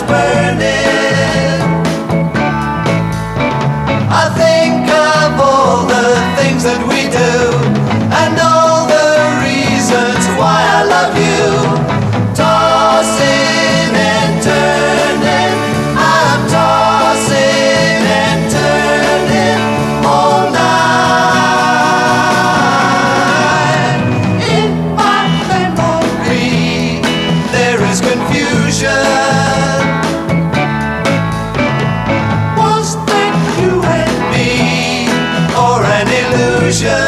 burning. I think of all the things that we do and all the reasons why I love you. Tossing and turning, I'm tossing and turning all night. In my memory there is confusion. Was that you and me or an illusion?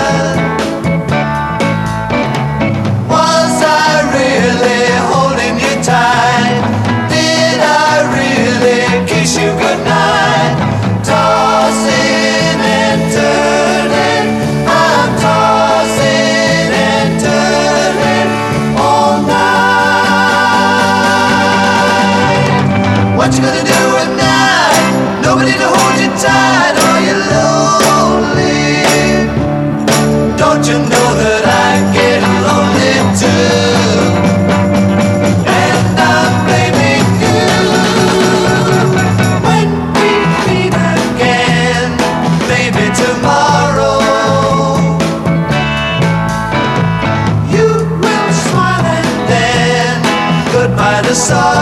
Was I really holding you tight? Did I really kiss you goodnight? Tossing and turning, I'm tossing and turning all night. What you gonna do at night? Nobody to hold you tight. Are you lonely? Don't you know that I get lonely too? And I'm blaming you. When we meet again, maybe tomorrow, you will smile and then goodbye to sorrow.